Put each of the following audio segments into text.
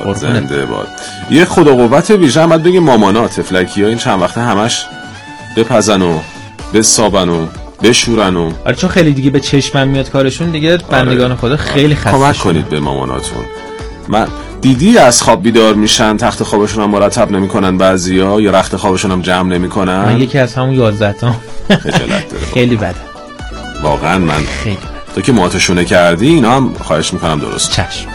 باد زنده باد. یه خدا قوت ویژه هم باید بگیم مامانا تفلکی‌ها این چند وقته همش بپزن و بسابن و بشورن و آره چون خیلی دیگه به چشمم میاد کارشون دیگه. بندگان خدا خیلی خسته کمک کنید به ماماناتون. من دیدی از خواب بیدار میشن تخت خوابشون هم مرتب نمیکنن بعضیا یا رخت خوابشون هم جمع نمیکنن. من یکی از همون 11 تا خجالت داره خیلی بده واقعا. من خیلی تو که ماتشونه کردی اینا هم خواهش میکنم درست چشم.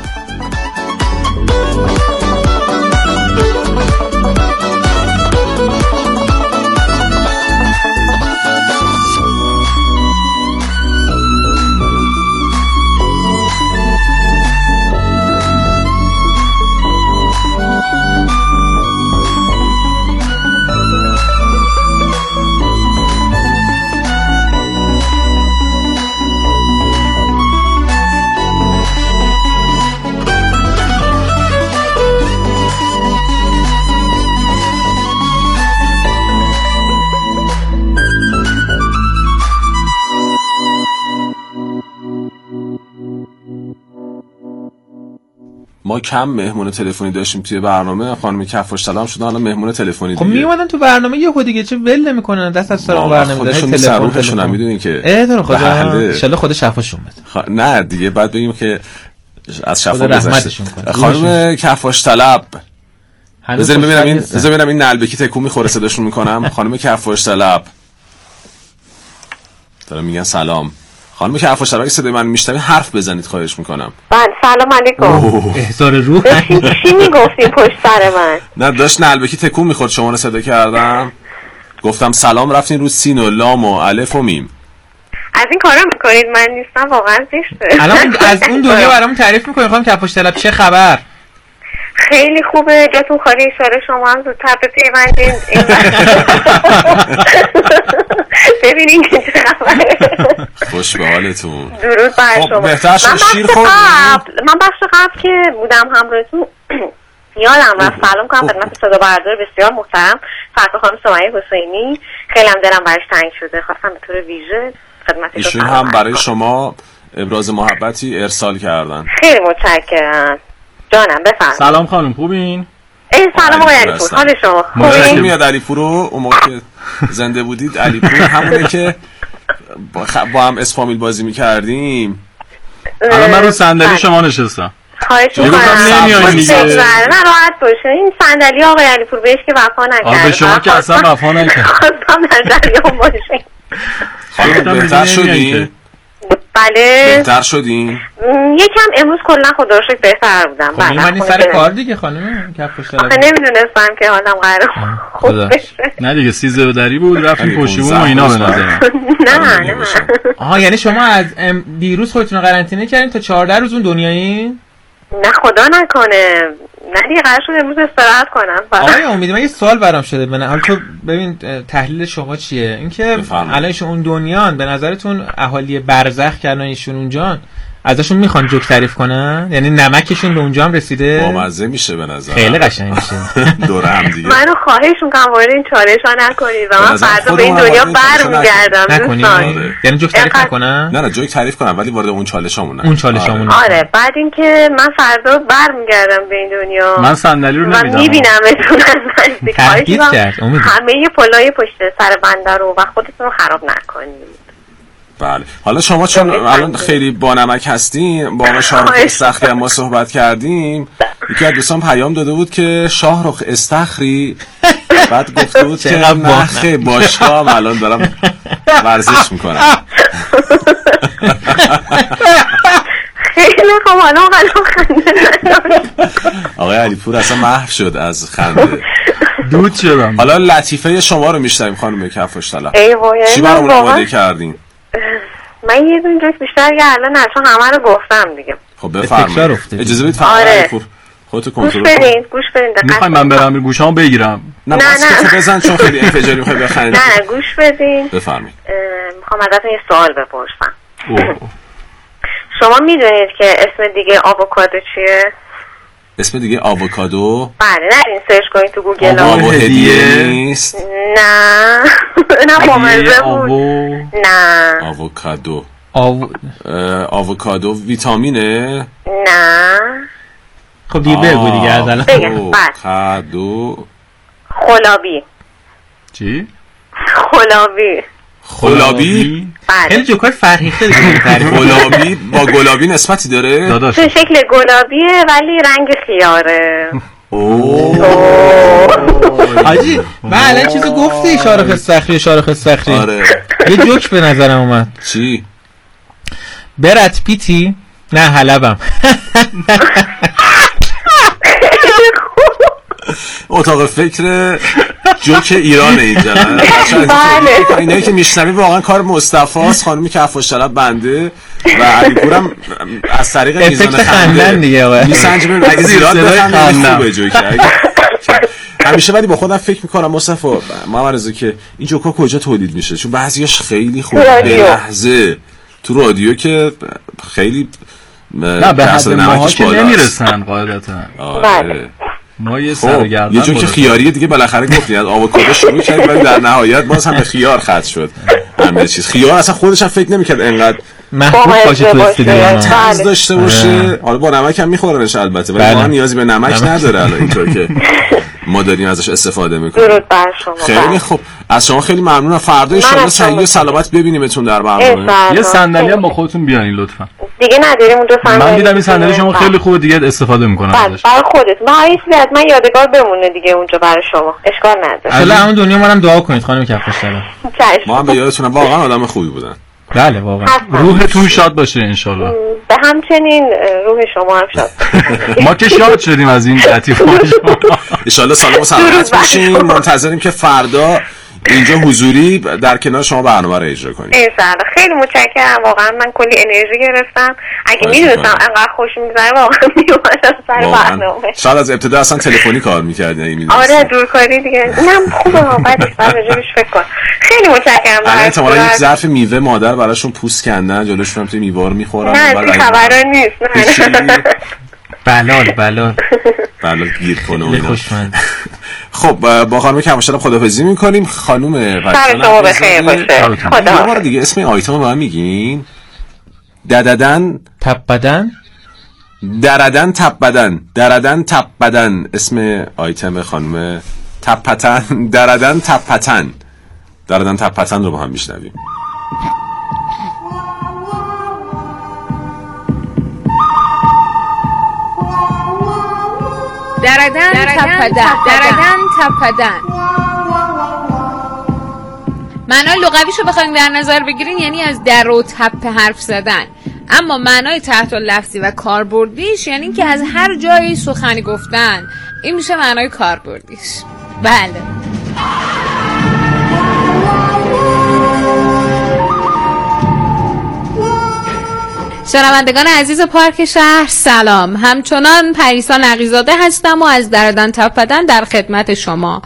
ما کم مهمون تلفنی داشتیم توی برنامه. خانم کفاش سلام شدن الان مهمون تلفنی دیگه. خب می اومدن تو برنامه یهو دیگه چه ول نمیکنن دست از سر برنامه خودشون میسروشون هم میدونین که تو خدا ان شاء الله خود شفاشون بده. نه دیگه بعد بگیم که از شفا رحمتشون کنه. خانم کفاش طلب بذاریم ببینم این نلبکی تکون میخوره صداشون میکنم. خانم کفاش طلب دارم میگن سلام. خانم کفاش طلب صدای من میشنوید حرف بزنید خواهش میکنم. بله سلام علیکم. احضار روح. چی میگفتین پشت سر من؟ نه داشت نلبکی تکون میخورد شما رو صدا کردم گفتم سلام رفتین رو سین و لام و الف و میم. از این کارا میکنید؟ من نیستم واقعا زشته. الان از اون دنیا برامون تعریف میکنید خانم کفاش طلب چه خبر؟ خیلی خوبه جاتون خالی. اشاره شما هم زودتر بپیوندین ببینین که چه خبره. خوش به حالتون. درود بر شما. بهتر شد شیر خوردیم. من بخش قبل که بودم همراهتون یادم رفت سلام کنم خدمت صدا بردار بسیار محترم فردا خانم سمیه حسینی. خیلی هم دلم برش تنگ شده خواستم به طور ویژه خدمت ایشون هم برای شما ابراز محبتی ارسال کردن. خیلی متشکرم جانم. بفرمایید. سلام خانم خوبین؟ سلام آقای علیپور حال شما خوبین؟ میاد علیپور اون موقع که زنده بودید علیپور همونه که با هم اسفامیل بازی میکردیم. الان من رو صندلی شما نشستم. خواهش می‌کنم نمیایین دیگه. نه راحت باشین. این صندلی آقای علیپور بهش که وفا نکرد. به شما که اصلا وفا نکرد. خواستم در جریان باشین. خانم بهتر شدین؟ بله بهتر شدین؟ یکم امروز کلا خدا رو شکر بهتر بودم. بله من سر کار دیگه خانم کفاش طلب. نمیدونستم که حالم قراره خوب بشه. نه دیگه 13 دری بود رفتیم پشتیبون و اینا به نظرم. نه آها یعنی شما از دیروز خودتون قرنطینه کردین تا 14 روز اون دنیایی؟ نه خدا نکنه. نه دیگه قرار شد امروز استراحت کنم. آقای امیدی من یه سوال برام شده. حالا تو ببین تحلیل شما چیه؟ اینکه الانش اون دنیان به نظرتون اهالی برزخ کردن ایشون اونجان ازشون میخوان جوک تعریف کنن؟ یعنی نمکشون به اونجا هم رسیده؟ بامزه میشه به نظر. خیلی قشنگ میشه. دوره هم دیگه. منو خواهش میکنم وارد این چالشا نکنید و من فردا به این دنیا برمیگردم. نکنید. یعنی جوک تعریف نکنن؟ نه جوک تعریف کنم ولی وارد اون چالشامون اون چالشامون. آره بعد اینکه من فردا برمیگردم به این دنیا. من صندلی رو نمیدم. من میبینمتون از نزدیک. تهدید کرد امید. همه پلای پشت سر بنده رو و خودتون رو خراب نکنید. بله حالا شما چون الان خیلی بانمک هستین با آقای شاهرخ استخری ما صحبت کردیم. یکی از دوستان پیام داده بود که شاهرخ استخری بعد گفته بود که نخه باشگاه الان دارم ورزش میکنم. خیلی خوب حالا خنده آقای علیپور اصلا محو شد از خنده دود شدم. حالا لطیفه شما رو میشنویم خانم کفاش طلب. چی برامون آماده کردین؟ من یه دونه جوک بیشتر یه الان اصلا همه رو گفتم دیگه. خب بفرمایید اجازه بدید آره. خودتو کنترل کن. گوش بدین میخوام من برم گوشامو بگیرم. نه بزن چون خیلی انفجاری میخوای بخندید. نه گوش بدین. بفرمایید. میخوام ازتون یه سوال بپرسم. شما میدونید که اسم دیگه آووکادو چیه؟ اسم دیگه آووکادو؟ بله نرین سرچ کنید تو گوگل. آوو هدیه نیست؟ نه نه بامزه بود. نه آووکادو ویتامینه؟ نه خب دیگه بگو دیگه از الان. کدو خلابی. چی؟ خلابی؟ خیلی جوکای فرهیخته دیگه. خلابی با گلابی نسبتی داره؟ داداش تو شکل گلابیه ولی رنگ خیاره. حاجی من الان چیزو گفتی شارخ استخری. آره یه جوک به نظرم اومد. چی؟ برد پیتی؟ نه حلبم. اتاق فکر جوک ایرانه اینجا. اینایی که میشنوی واقعا کار مصطفی‌است، خانومی که عفاش طلب بنده و علیپورم از طریق میزان خنده دیگه میسنجه. اگه زیاد بخنده خوبه جوک. همیشه ولی با خودم فکر میکنم مصطفی محمد رضا که این جوکا کجا تولید میشه، چون بعضیاش خیلی خوبه به لحظه تو رادیو که خیلی نه به حد ماها که نمیرسن قاعدتا. ما یه سرگردن یه جوک خیاریه دیگه بالاخره گفتی از آووکادو شروع کردیم ولی در نهایت باز هم به خیار ختم شد. همه چیز خیار اصلا خودش هم فکر نمی‌کرد اینقدر محبوب باشه تو استودیو چیز داشته باشه. حالا با نمک هم میخورنش البته ولی واقعا نیازی به نمک نداره الان اینطور که ما داریم ازش استفاده میکنیم. درود بر شما. خیلی خوب از شما خیلی ممنونم. فردا ان شاءالله صحت و سلامت ببینیمتون در برنامه. یه صندلی هم با خودتون بیارین لطفا. دیگه نداریم اونجا صندلی. من دیدم این صندلی شما خیلی خوبه دیگه استفاده میکنم ازش. برای خودت من یادگار بمونه دیگه اونجا برای شما. اشکال نداره. حالا همون دنیا منم دعا کنید خانم کفاش‌طلب. ما هم به یادتونم واقعا آدم خوبی بودن. بله واقعا. روحتون شاد باشه ان شاءالله. به همچنین روح شما هم شاد. ما که شاد شدیم از این لطیفه‌ها شما. ان شاءالله سلام و سلامت باشین. منتظریم که فردا اینجا حضوری در کنار شما برنامه رو اجرا کنیم. انشالله. خیلی متشکرم واقعا. من کلی انرژی گرفتم. اگه میدونستم انقدر خوش میگذره واقعا میومدم سر برنامه. شاید از ابتدا اصلا تلفنی کار می‌کردین. آره دورکاری دیگه. اینم خوبه بعدش راجعش فکر کن. خیلی متشکرم. الان احتمالاً یک ظرف میوه مادر براشون پوست کندن جلوشون توی میوار میخورن. نه خبرا نیست. بلال گیر کنه اینا. خب با خانم کفاش‌طلب خداحافظی میکنیم. خانم وکیل شما بخیر باشه. خدا. یه بار دیگه اسم آیتم رو به من میگین؟ درددن تپ بدن اسم آیتم خانم تپتن. درددن تپ پتن رو با هم میشنویم. دردن تپدن. معنای لغویشو بخوایم در نظر بگیرین یعنی از در و تپ حرف زدن، اما معنای تحت لفظی و کاربردیش یعنی که از هر جایی سخنی گفتن. این میشه معنای کاربردیش. بله. شنوندگان عزیز پارک شهر سلام. همچنان پریسا نقی‌زاده هستم و از دردن تپدن در خدمت شما.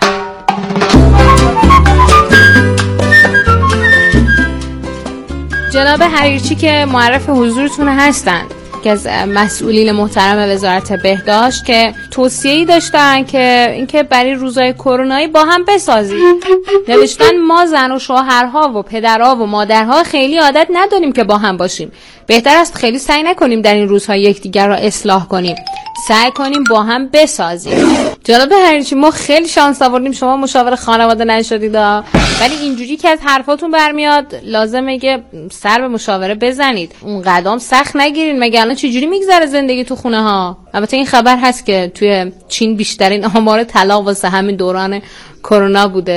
جناب حریرچی که معرف حضورتون هستند که از مسئولین محترم وزارت بهداشت که توصیه‌ای داشتن که اینکه برای روزهای کرونایی با هم بسازیم. نوشتن ما زن و شوهرها و پدرها و مادرها خیلی عادت نداریم که با هم باشیم. بهتر است خیلی سعی نکنیم در این روزها یکدیگر را اصلاح کنیم. سعی کنیم با هم بسازیم. جناب حریرچی ما خیلی شانس آوردیم شما مشاور خانواده نشدید، ولی اینجوری که از حرفاتون برمیاد لازمه که سر به مشاوره بزنید. اون قدم سخت نگیرین. مگه الان چجوری میگذره زندگی تو خونه ها؟ البته این خبر هست که توی چین بیشترین آمار طلاق واسه همین دوران کرونا بوده.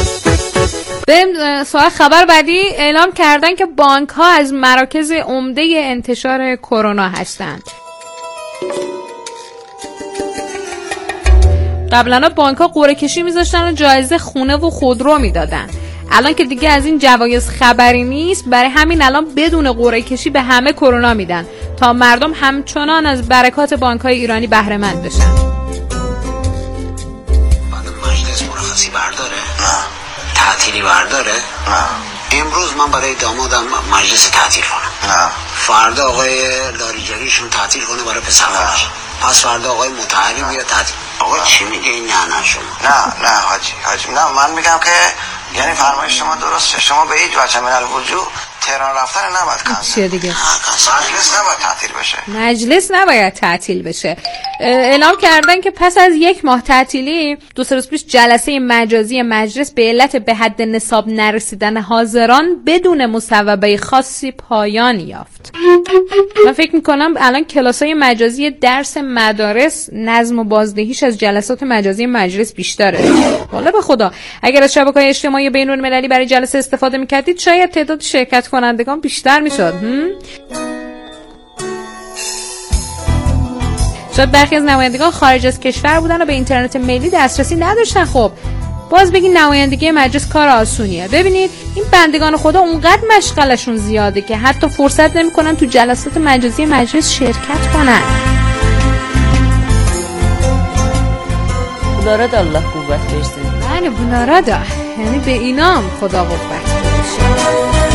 بریم سوال خبر بعدی. اعلام کردن که بانک ها از مراکز عمده انتشار کرونا هستند. قبلا بانک ها قرعه کشی میذاشتن و جایزه خونه و خودرو میدادن. الان که دیگه از این جوایز خبری نیست، برای همین الان بدون قرعه کشی به همه کرونا میدن تا مردم همچنان از برکات بانک های ایرانی بهره مند بشن. مجلس مرخصی برداره؟ نه. تعطیلی برداره؟ نه. امروز من برای دامادم مجلس تعطیل کنم. نه. فردا آقای لاریجانیشون تعطیل کنه برای پسرانش. پس فردا آقای متحری بیاد تعطیل. آقا چی میگه این؟ نه شما. نه حاجی نه من میگم که یعنی فرمایش شما درسته. شما به هیچ وجه من الوجود تهران رفتن نباید کنسل. چیه دیگه؟ مجلس نباید تعطیل بشه. مجلس نباید تعطیل بشه. اعلام کردن که پس از 1 ماه تعطیلی 2 روز پیش جلسه مجازی مجلس به علت به حد نصاب نرسیدن حاضران بدون مصوبه خاصی پایان یافت. من فکر میکنم الان کلاسای مجازی درس مدارس نظم و بازدهیش از جلسات مجازی مجلس بیشتره. والا به خدا اگر از شبکه‌های اجتماعی بین‌المللی برای جلسه استفاده میکردید شاید تعداد شرکت کنندگان بیشتر میشد. شاید برخی از نمایندگان خارج از کشور بودن و به اینترنت ملی دسترسی نداشتن. خب باز بگین نمایندگی مجلس کار آسونیه. ببینید این بندگان خدا اونقدر مشغلشون زیاده که حتی فرصت نمیکنن تو جلسات مجازی مجلس شرکت کنن. بنارد الله قوت برسه. بله بنارد، یعنی به اینام خدا قوت برسه.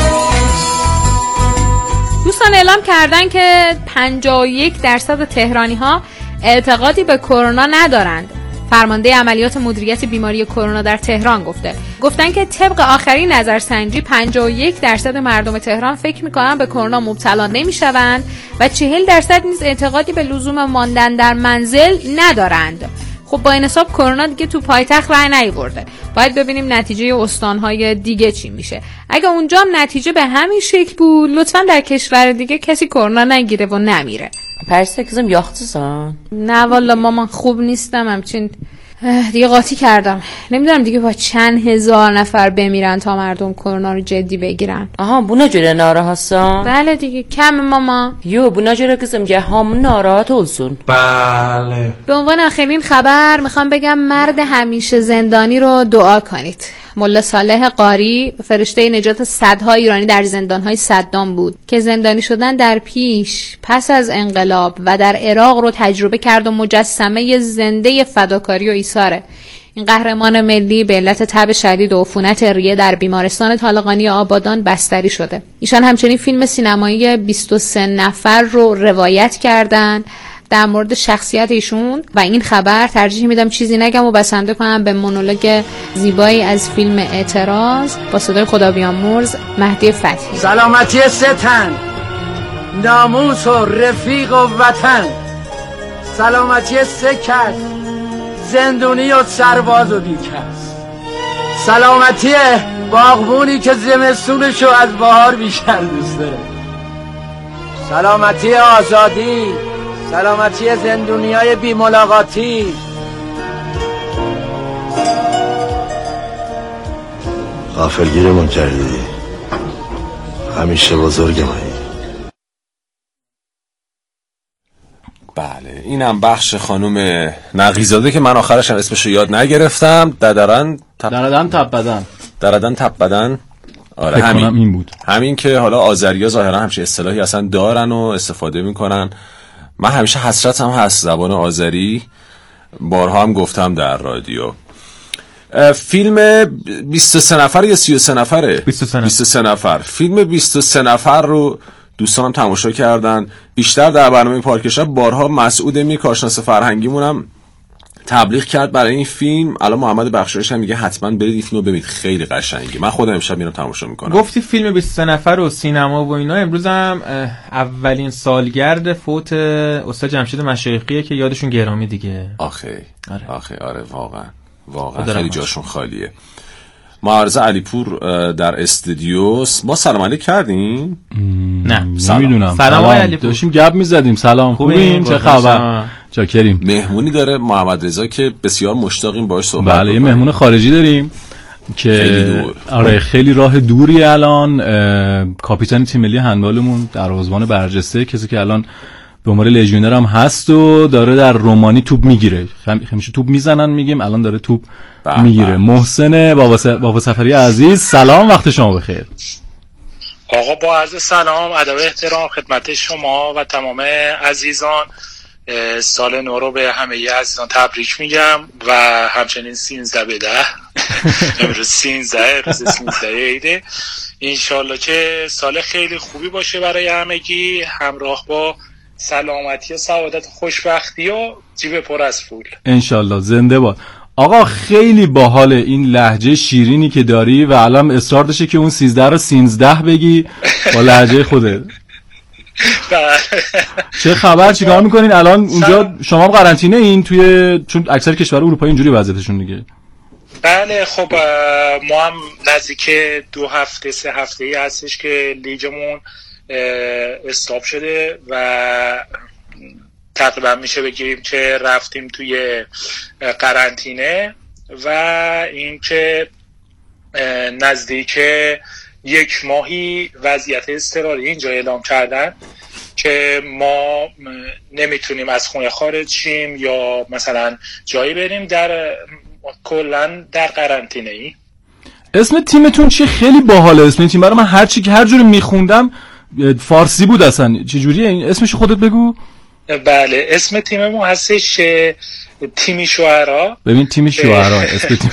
دوستان اعلام کردن که 51% تهرانی ها اعتقادی به کرونا ندارند. فرمانده عملیات مدیریت بیماری کرونا در تهران گفتن که طبق آخرین نظرسنجی 51% مردم تهران فکر میکنن به کرونا مبتلا نمیشوند و 40% نیز اعتقادی به لزوم ماندن در منزل ندارند. خب با این حساب کرونا دیگه تو پایتخت رای نیاورده. باید ببینیم نتیجه استان‌های دیگه چی میشه. اگه اونجا هم نتیجه به همین شکل بود لطفاً در کشور دیگه کسی کرونا نگیره و نمیره. پرسته کزم یاختسان؟ نه والا مامان خوب نیستم، همچین دیگه قاطی کردم. نمیدونم دیگه با چند هزار نفر بمیرن تا مردم کرونا رو جدی بگیرن. آها بونا جوره ناراحتسان؟ بله دیگه کم ماما. یو بونا جوره کزم که همون ناراحت olsun. بله. به عنوان آخرین خبر میخوام بگم مرد همیشه زندانی رو دعا کنید. ملا صالح قاری فرشته نجات صدها ایرانی در زندانهای صدام بود که زندانی شدن در پیش پس از انقلاب و در عراق رو تجربه کرد و مجسمه زنده فداکاری و ایثاره. این قهرمان ملی به علت تب شدید و عفونت ریه در بیمارستان طالقانی آبادان بستری شده. ایشان همچنین فیلم سینمایی 23 نفر رو روایت کردند در مورد شخصیت ایشون و این خبر ترجیح میدم چیزی نگم و بسنده کنم به مونولوگ زیبایی از فیلم اعتراض با صدای خدا بیامرز مهدی فتحی. سلامتی 3 تن، ناموس و رفیق و وطن، سلامتی 3 کس، زندونی و سرباز و بیکس، سلامتی باغبونی که زمستونشو از بهار بیشتر دوست داره، سلامتی آزادی، سلامتی زندونیای بی ملاقاتی. غافلگیرمون کردی، همیشه بزرگمایی. بله اینم بخش خانم نقیزاده که من آخرش هم اسمشو یاد نگرفتم. دردن تب بدن. آره همین بود. همین که حالا آذریا ظاهرا همچین اصطلاحی اصلا دارن و استفاده میکنن. من همیشه حسرتم هست زبان آذری، بارها هم گفتم در رادیو. فیلم 23 نفر یا 33 نفره؟ 23 نفر. فیلم 23 نفر رو دوستانم تماشا کردن. بیشتر در برنامه پارک شب بارها مسعود امیر کارشناس فرهنگیمونم تبلیغ کرد برای این فیلم. الان محمد بخشایش هم میگه حتما برید این فیلمو ببینید، خیلی قشنگه. من خودم امشب میرم تماشا میکنم. گفتی فیلم 23 نفر و سینما و اینا. امروز هم اولین سالگرد فوت استاد جمشید مشایخیه که یادشون گرامی دیگه. آره واقعا خیلی جاشون خالیه. معارضه علیپور در استودیوس. ما سلام علیک کردیم؟ نه نمیدونم. سلام علیپور داشتیم گپ میزدیم. سلام خوبین؟ چه خبر؟ چاکریم. مهمونی داره محمد رضا که بسیار مشتاقیم باهاش صحبت بله یه مهمون خارجی داریم که خیلی دور. آره خیلی راه دوری. الان کاپیتان تیم ملی هندبالمون دروازه‌بان برجسته، کسی که الان به عنوان لژیونر هم هست و داره در رومانی توپ میگیره. همیشه توپ میزنن میگیم، الان داره توپ میگیره. محسن بابا سفری عزیز سلام، وقت شما بخیر. آقا با عرض سلام، ادب احترام خدمت شما و تمام عزیزان. سال نو رو به همه عزیزان تبریک میگم و همچنین 13 به 10 امروز 13 روز 13 عیده. انشالله که سال خیلی خوبی باشه برای همگی، همراه با سلامتی و سعادت و خوشبختی و جیب پر از پول. انشالله. زنده باد. آقا خیلی باحاله این لهجه شیرینی که داری و الان اصرار داشته که اون 13 رو 13 بگی با لهجه خودت. چه خبر؟ چیکار میکنین الان اونجا؟ شما هم قرنطینه این توی، چون اکثر کشور اروپایی اینجوری وضعیتشون دیگه. بله خب ما هم نزدیک 2 هفته 3 هفته‌ای هستش که لیگمون استاپ شده و تقریبا میشه بگیم که رفتیم توی قرنطینه و اینکه نزدیک 1 ماهی وضعیت اضطراری اینجا اعلام کردن که ما نمیتونیم از خونه خارج شیم یا مثلا جایی بریم، در کلا در قرنطینه ای. اسم تیمتون چیه؟ خیلی باحاله اسم تیم. برای من هر جوری میخوندم فارسی بود اصلا. چه جوریه این اسمش؟ خودت بگو. بله اسم تیممون هستش تیمی شعرا. ببین تیمی شعرا اسم تیم.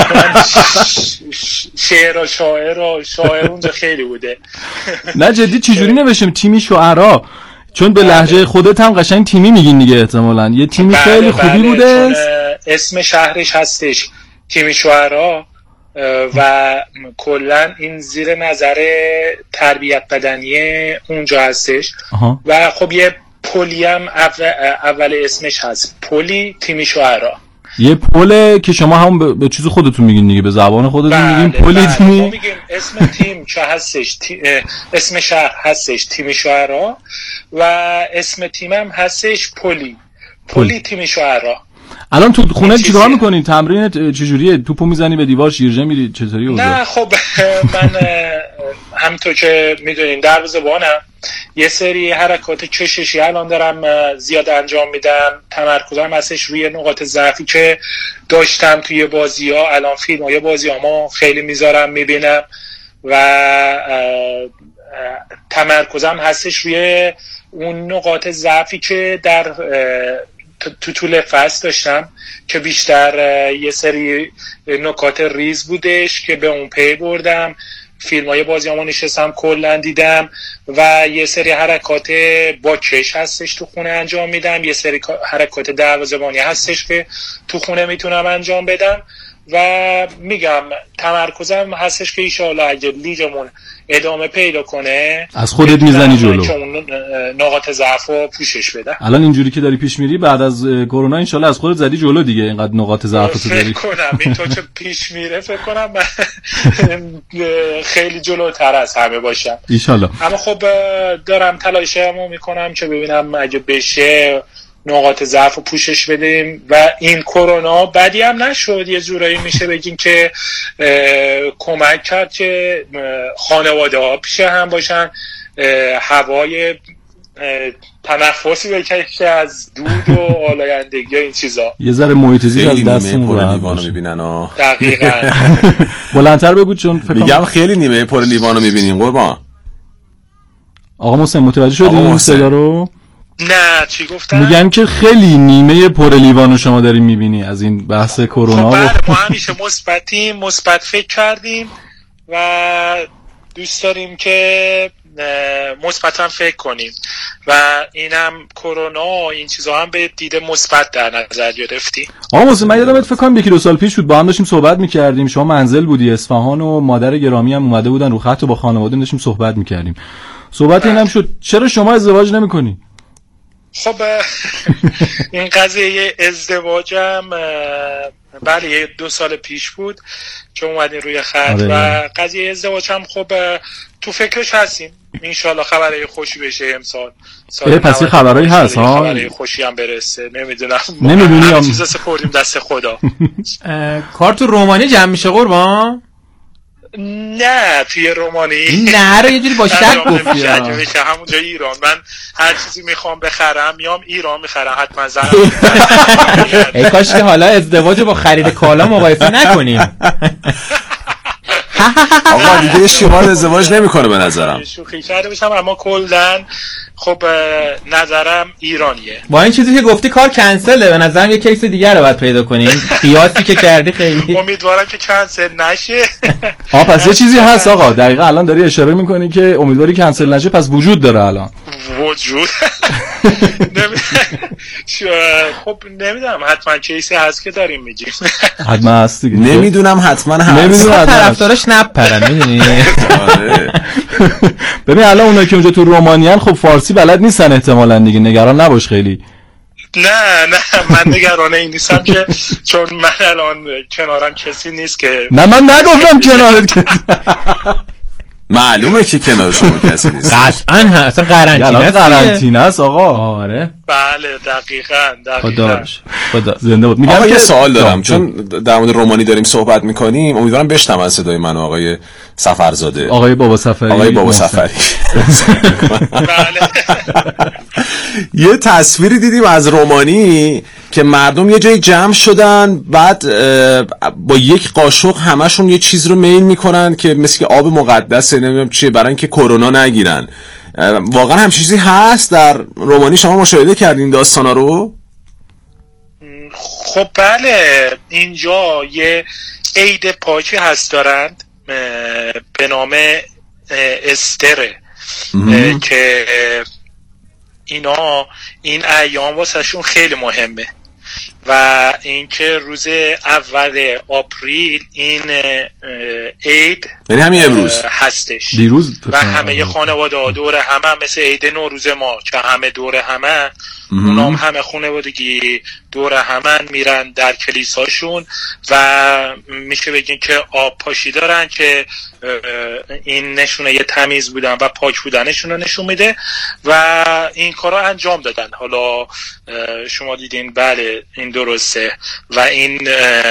شاعر اونجا خیلی بوده. نه جدی چجوری نوشتیم تیمی شعرا؟ چون به لهجه خودت هم قشنگ تیمی میگین دیگه احتمالاً. یه تیمی خیلی خوبی بوده. اسم شهرش هستش تیمی شعرا و کلا این زیر نظر تربیت بدنی اونجا هستش. و خب یه پلی هم اول اسمش هست، پلی تیمی شعرا. یه پله که شما هم به چیز خودتون میگین دیگه، به زبان خودتون میگین پلی تیمی. ما میگیم اسم تیم که هستش اسم شهر هستش تیمی شعرا و اسم تیمم هستش پلی تیمی شعرا. الان تو خونه چیکار میکنین؟ تمرین چجوریه؟ توپو میزنی به دیوار، شیرجه میری، چطوری اوضاع؟ نه خب من همونطور که میدونین دروازه‌بانم، یه سری حرکات کششی الان دارم زیاد انجام میدم. تمرکزم هستش روی نقاط ضعفی که داشتم توی بازی‌ها. الان فیلم‌های بازی‌هامو خیلی میذارم میبینم و تمرکزم هستش روی اون نقاط ضعفی که در تو طول فصل داشتم که بیشتر یه سری نکات ریز بودش که به اون پی بردم. فیلم‌های بازیامو نشستم کلا دیدم و یه سری حرکات با کش هستش تو خونه انجام میدم، یه سری حرکات دروازه‌بانی هستش که تو خونه میتونم انجام بدم و میگم تمرکزم هستش که ایشالا اگه لیگمون ادامه پیدا کنه از خودت میزنی جلو، که اون نقاط ضعف رو پوشش بده. الان اینجوری که داری پیش میری بعد از کرونا انشالله از خودت زدی جلو دیگه، اینقدر نقاط ضعف رو داری. فکر کنم اینطور که پیش میره فکر کنم خیلی جلوتر از همه باشم انشالله. اما خب دارم تلاشمو میکنم که ببینم اگه بشه نقاط ضعف رو پوشش بدیم و این کرونا بدی هم نشد. یه جورایی میشه بگیم که کمک کرد که خانواده ها پیش هم باشن، هوای تنفسی بکشه از دود و آلایندگی این چیزا. یه ذره محیط زیست از دستمون پر لیوانو میبینن. دقیقاً. بلندتر بگو چون فکر میگم خیلی نیمه پر لیوانو میبینین قربان. آقا محسن متوجه شدی این صدا رو؟ نه چی گفتن؟ میگن که خیلی نیمه پر لیوانو شما داریم میبینی از این بحث کرونا. خب ما همیشه مثبت فکر کردیم و دوست داریم که مثبتاً فکر کنیم و اینم کرونا این چیزا هم به دید مثبت در نظر گرفتیم. آقا محسن من یادم فکر کنم 1-2 سال پیش بود با هم داشتیم صحبت میکردیم، شما منزل بودی اصفهان و مادر گرامی هم اومده بودن رو خط و با خانواده داشتیم صحبت میکردیم. صحبت اینم شد چرا شما ازدواج نمیکنی؟ خب این قضیه ازدواجم بله 2 سال پیش بود که اومدین روی خط و قضیه ازدواجم خب تو فکرش هستیم. انشالله خبرهای خوشی بشه امسال. پس یه خبرهایی هست ها؟ خبرهای خوشی هم برسه. نمیدونی هم چیزا سپردیم دست خدا. کار تو رومانی جمع میشه قربان؟ نه توی رومانی نه رو یه جوری با شک گفتی همونجا ایران. من هر چیزی میخوام بخرم میام ایران میخرم حتما زنم. ای کاش که حالا ازدواج با خرید کالا مقایسه نکنیم. آقا دیگه شما ازدواج نمیکنه به نظرم. شوخی کرده باشم اما کلاً خب نظرم ایرانیه. با این چیزی که گفتی کار کنسله. به نظرم یه کیس دیگه رو باید پیدا کنیم. قیاسی که کردی خیلی امیدوارم که کنسل نشه. پس یه چیزی هست آقا دقیقاً الان داری اشاره میکنی که امیدواری کنسل نشه، پس وجود داره الان. وجود خب نمیدونم، حتما کیسی هست که داریم میگیم. حتما هست دیگه. نمیدونم حتما هست. نمیدونم طرفدارش نپرن میدونی. ببین الان اونایی که اونجا تو رومانیان خب فارسی بلد نیستن احتمالاً دیگه، نگران نباش خیلی. نه من نگران این نیستم که چون من الان کنارم کسی نیست که. نه من نگفتم کنارت کسی. معلومه که کنار شما کسی نیست. قطعاً اصلا قرنطینه است آقا. آره بله دقیقاً. خدا زنده بود. میگم یه سوال دارم چون در مورد رومانی داریم صحبت میکنیم، امیدوارم بشنون صدای من آقای سفرزاده. آقای بابا سفری. بله. یه تصویری دیدیم از رومانی که مردم یه جایی جمع شدن، بعد با یک قاشق همشون یه چیز رو میل میکنن که مثل که آب مقدسه، نمیدونم چیه، برای اینکه کرونا نگیرن. واقعا هم چیزی هست در رومانی؟ شما مشاهده کردین داستانا رو؟ خب بله، اینجا یه عید پاکی هست دارند به نام استره که اینا این ایام واسه شون خیلی مهمه و اینکه روز اول آپریل این عید یعنی همین امروز هستش دیروز و همه خانواده دور همه مثل عید نوروز ما که همه دور همه اونام همه خانوادگی دور همه میرن در کلیساشون و میشه بگین که آب پاشی دارن که این نشونه یه تمیز بودن و پاک بودنشون رو نشون میده و این کارا انجام دادن. حالا شما دیدین بله این درسته و این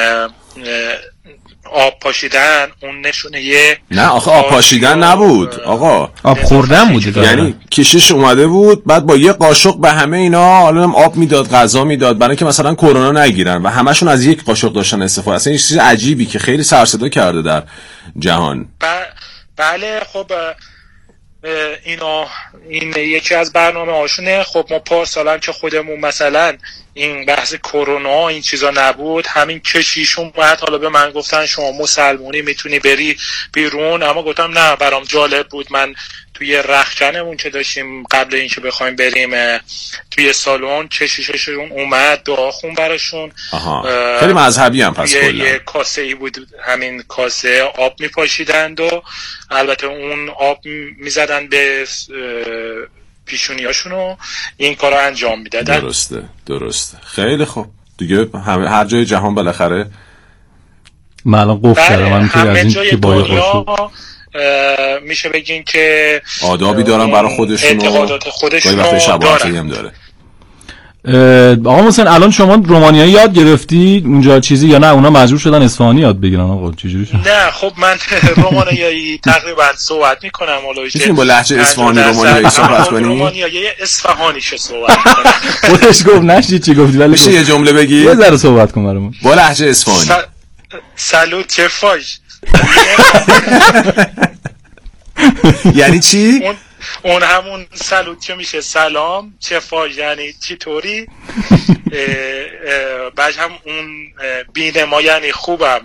آب پاشیدن اون نشونه یه نه آخه آب پاشیدن نبود آقا، آب خوردن بود. یعنی کشیش اومده بود بعد با یه قاشق به همه اینا حالا آب میداد، غذا میداد برای که مثلا کرونا نگیرن و همشون از یک قاشق داشتن استفاده. اصلا این چیز عجیبی که خیلی سر صدا کرده در جهان. بله خب این یکی از برنامه هاشونه. خب ما پارسالم که خودمون مثلا این بحث کرونا این چیزا نبود، همین کشیش اومد، حالا به من گفتن شما مسلمونی میتونی بری بیرون، اما گفتم نه برام جالب بود. من توی رخکنمون که داشتیم قبل اینکه بخوایم بریم توی سالن کشیششون اومد دعا خون براشون. خیلی مذهبی هم پس کلا. یه کاسه ای بود، همین کاسه آب میپاشیدند و البته اون آب میزدن به پیشونیاشون و این کار رو انجام میدادن. درسته خیلی خوب دیگه. هر جای جهان بالاخره من الان قفل کردم همه جای دنیا میشه بگین که آدابی دارن برای خودشون، اعتقادات خودشون هم داره. آقا محسن الان شما رومانیایی یاد گرفتی اونجا چیزی یا نه اونا مجبور شدن اصفهانی یاد بگیرن؟ آقا چجوری شد؟ نه خب من رومانیایی تقریبا صحبت میکنم. میتونیم با لهجه اصفهانی رومانیایی صحبت کنیم؟ رومانیایی اصفهانیش صحبت کنم. خودش گفت نشی چی گفتی ولی میشه یه جمله بگی؟ یه ذره صحبت کن برامون با لهجه اصفهانی. سالوت چفاش. یعنی چی؟ اون همون سلوت که میشه سلام، چفاش یعنی چطوری، بعد هم اون بینه ما یعنی خوبم.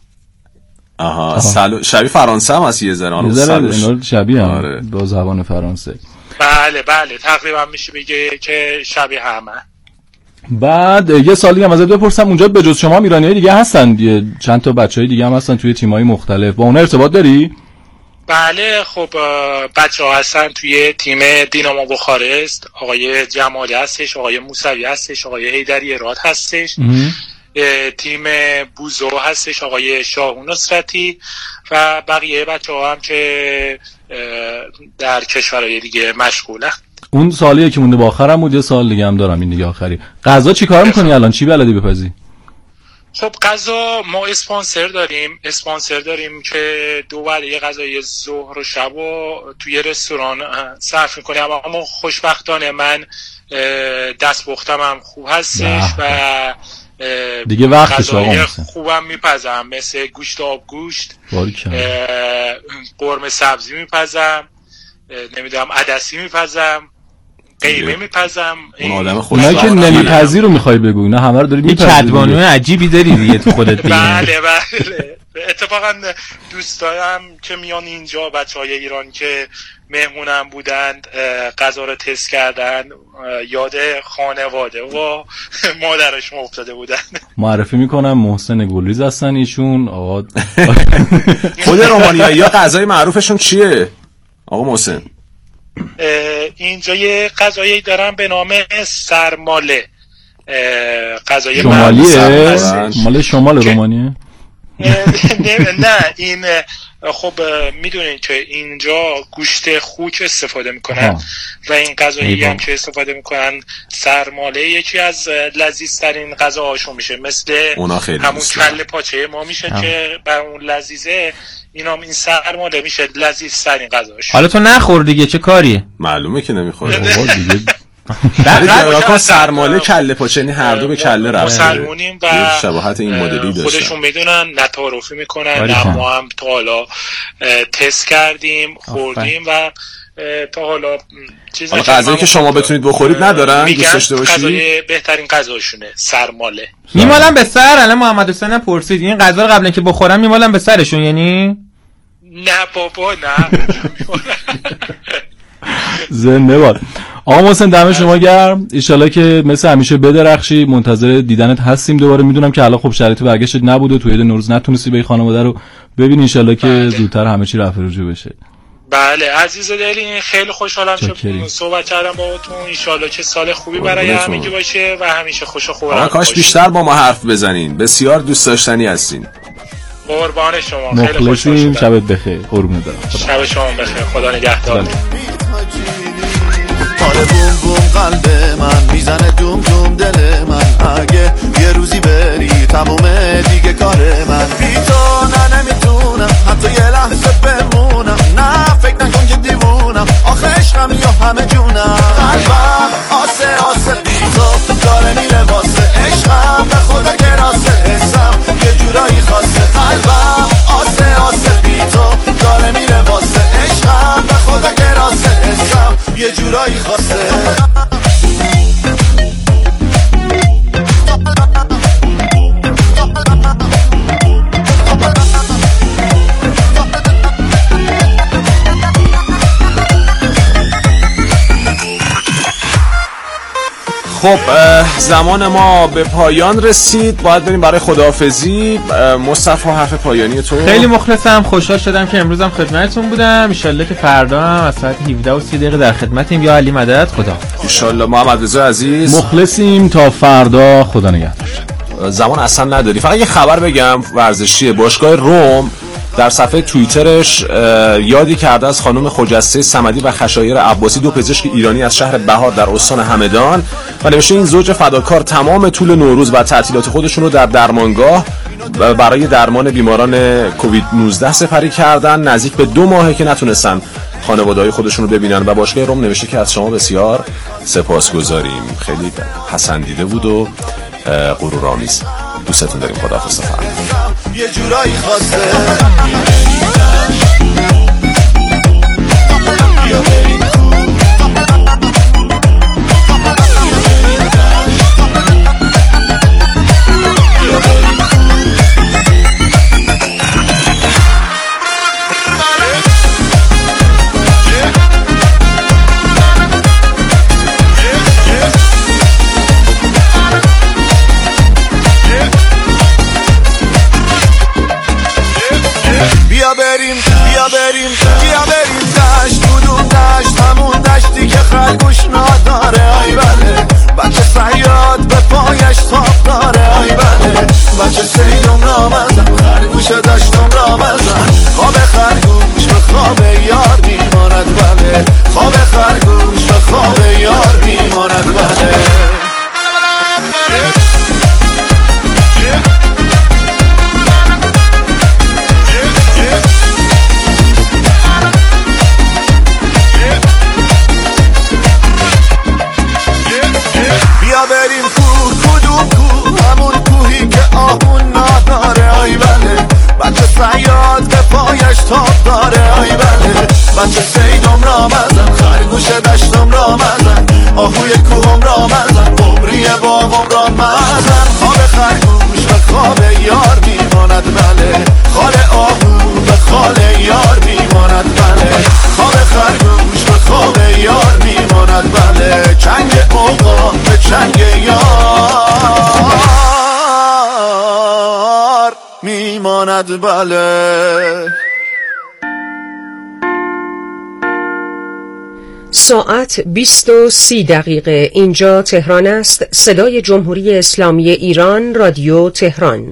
شبیه فرانسه هم هست یه ذره شبیه هم با زبان فرانسه. بله تقریبا میشه بگه که شبیه همه. بعد یه سالی هم ازت بپرسم اونجا به جز شما ایرانیای دیگه هستن؟ چند تا بچهای دیگه هم هستن توی تیمای مختلف، با اونها ارتباط داری؟ بله خب بچه‌ها هستن توی تیم دینامو بخارست، آقای جمالی هستش، آقای موسوی هستش، آقای حیدری اراد هستش، تیم بوزو هستش، آقای شاهون نصرتی و بقیه بچه‌ها هم که در کشورهای دیگه مشغولن. اون سالیه که مونده با آخرم بود، یه سال دیگه هم دارم این دیگه آخری. غذا چی کار میکنی الان؟ چی بلدی بپزی؟ خب غذا ما اسپانسر داریم که دو وعده غذای ظهر و شب و توی رستوران صرف میکنیم، اما خوشبختانه من دستپختم هم خوب هستش و دیگه وقتش غذای خوبم میپزم، مثل گوشت آبگوشت، قرمه سبزی میپزم، نمیدونم عدسی میپزم، قیمه میپزم. اونایی که نمیپذی رو میخوای بگو، نه همه رو داری میپذی. یه کدبانوی عجیبی داری دیگه تو خودت دیگه. بله اتفاقا دوستایم که میان اینجا بچهای ایران که مهمونم بودند غذا رو تست کردن، یاد خانواده و مادرشون افتاده بودن. معرفی میکنم محسن گلریز هستن ایشون. آقا خود رومانیایی‌ها غذای معروفشون چیه آقا محسن؟ اینجا یه غذایی دارن به نام سرماله، غذای شمالیه؟ مال شمال رومانیه؟ نه این خب میدونین که اینجا گوشت خوک استفاده میکنن و این غذایی هم که استفاده میکنن سرماله یکی از لذیذترین غذاهاشون میشه، مثل همون کله پاچه ما میشه که بر اون لذیذه، این سرماله میشه لذیذترین غذاش. حالا تو نخور دیگه، چه کاریه؟ معلومه که نمیخوره دیگه. در سرماله کله پاچه، یعنی هر دو به کله رفته. مسلمونیم و شباهت این مدلی داشتن، خودشون میدونن، نتعارفی میکنن. ما هم تا حالا تست کردیم، خوردیم و تا حالا چیزی غذایی که شما بتونید بخورید ندارن دوست داشته باشید. غذای بهترین غذاشونه سرماله. میمالن به سر. الان محمد حسین پرسید این غذا رو قبل اینکه بخورن میمالن به سرشون، یعنی نه بابا نه. زنده باد. آقا محسن دم شما گرم، ایشالله که مثل همیشه بدرخشی. منتظر دیدنت هستیم دوباره. میدونم که الان خب شرایط برگشت نبوده، توی نوروز نتونستی به خانواده رو ببین، ایشالله که زودتر همه چی رفع رجوع بشه. بله عزیز دلی، خیلی خوشحالم که صحبت کردم باهاتون. ایشالله که سال خوبی برای همگی باشه و همیشه خوش و خورم. کاش بیشتر با ما حرف بزنین، بسیار دوست داشتنی هستین. قربان شما، خیلی خوشحالم. شبت بخیر. قربونت برم. شب شما بخیر. خدا نگهدار. مال بوم بوم قلب من میزنه دوم دوم دل من، اگه یه روزی بری تمومه دیگه کار من. بی تو نه نمیتونم حتی یه لحظه بمونم، نه فکر نکن که دیوونم، آخه عشقم یا همه جونم. قلبم آسه آسه بی تو داره میره واسه عشقم، به خدا که راسه حسم یه جورایی خاصه. قلبم آسه آسه بی تو داره میره واسه عشقم، به خدا که راسه حسم یه جورایی خاصه. خب زمان ما به پایان رسید، باید بریم برای خداحافظی. مصطفی حرف پایانی تو. خیلی مخلصم، خوشحال شدم که امروزم خدمتتون بودم. ان شاءالله که فردا هم از ساعت 17:30 در خدمتیم. یا علی مدد. خدا ان شاءالله. محمد رضا عزیز مخلصیم تا فردا. خدا نگهدار. زمان اصلا نداری. فقط یه خبر بگم ورزشی. باشگاه روم در صفحه توییترش یادی کرده از خانم خجسته صمدی و خشایار عباسی، دو پزشک ایرانی از شهر بهار در استان همدان، و نوشته این زوج فداکار تمام طول نوروز و تعطیلات خودشون رو در درمانگاه برای درمان بیماران کووید 19 سپری کردن. نزدیک به 2 ماهه که نتونستن خانواده‌های خودشون رو ببینن و باشگاه روم نوشته که از شما بسیار سپاسگزاریم، خیلی پسندیده بود و غرورآمیز. دوستتون داریم. خداحافظ. یه جورایی خاصه بیا بریم دشت بودون دشت، همون دشتی که خرگوش نداره. ای بله بچه صیاد به پایش تاب داره. ای بله بچه سیدم را بزن، خرگوش دشتم را بزن. خواب خرگوش به خواب یار میماند. بله خواب خرگوش به خواب یار میماند. بله بیا بریم کو کدوم کو، همون بماند بله. ساعت 20:30 اینجا تهران است. صدای جمهوری اسلامی ایران، رادیو تهران.